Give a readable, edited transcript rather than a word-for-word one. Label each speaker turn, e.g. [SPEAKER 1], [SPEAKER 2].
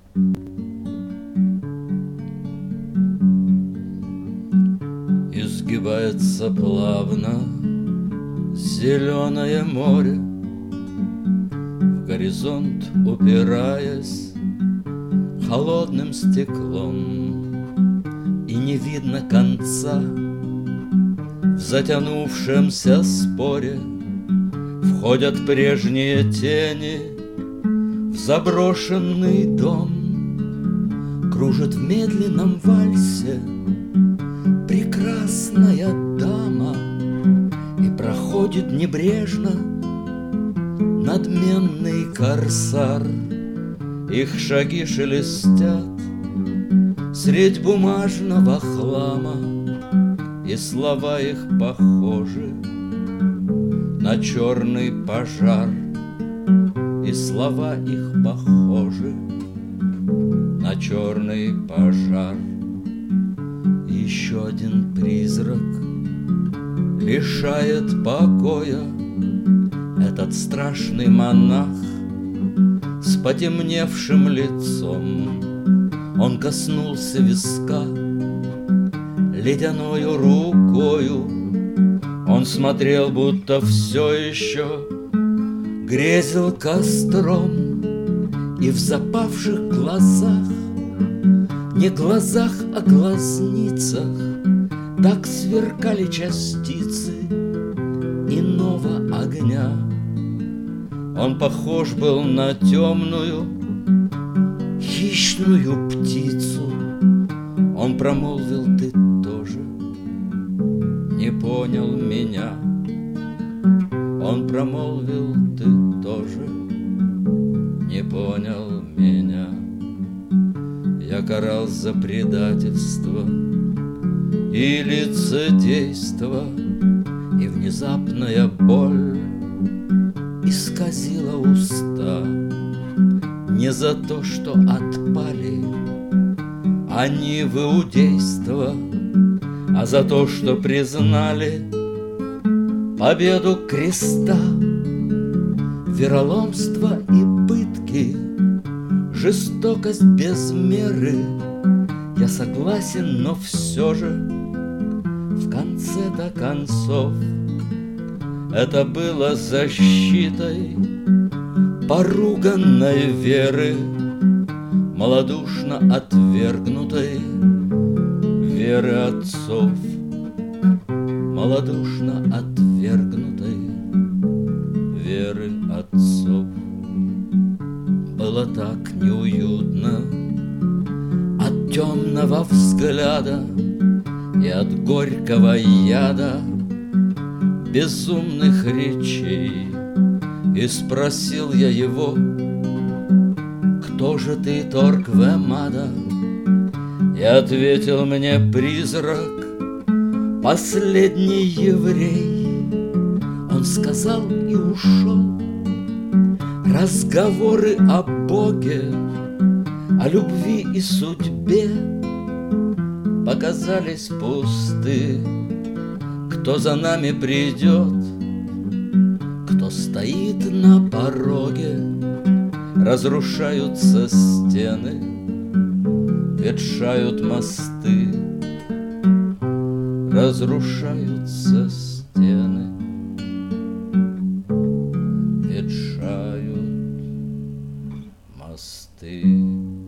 [SPEAKER 1] Изгибается плавно зеленое море, в горизонт упираясь холодным стеклом, и не видно конца в затянувшемся споре. Входят прежние тени в заброшенный дом, кружит в медленном вальсе прекрасная дама и проходит небрежно надменный корсар. Их шаги шелестят средь бумажного хлама, и слова их похожи на черный пожар, и слова их похожи на черный пожар. Еще один призрак лишает покоя этот страшный монах с потемневшим лицом. Он коснулся виска ледяною рукою, он смотрел, будто все еще грезил костром, и в запавших глазах, не глазах, а глазницах, так сверкали частицы иного огня. Он похож был на темную хищную птицу. Он промолвил: ты тоже не понял меня. Он промолвил: ты тоже не понял меня. Я карал за предательство и лицедейство, и внезапная боль исказила уста. Не за то, что отпали они в иудейство, а за то, что признали победу креста. Вероломство и пытки, жестокость без меры. Я согласен, но все же в конце-то концов это было защитой поруганной веры, малодушно отвергнутой веры отцов, малодушно отвергнутой веры отцов. Было так неуютно от темного взгляда и от горького яда безумных речей. И спросил я его: кто же ты, Торквемада? И ответил мне призрак, последний еврей. Он сказал и ушел. Разговоры о Боге, о любви и судьбе показались пусты. Кто за нами придет, кто стоит на пороге? Разрушаются стены, ветшают мосты, разрушаются стены, ветшают мосты.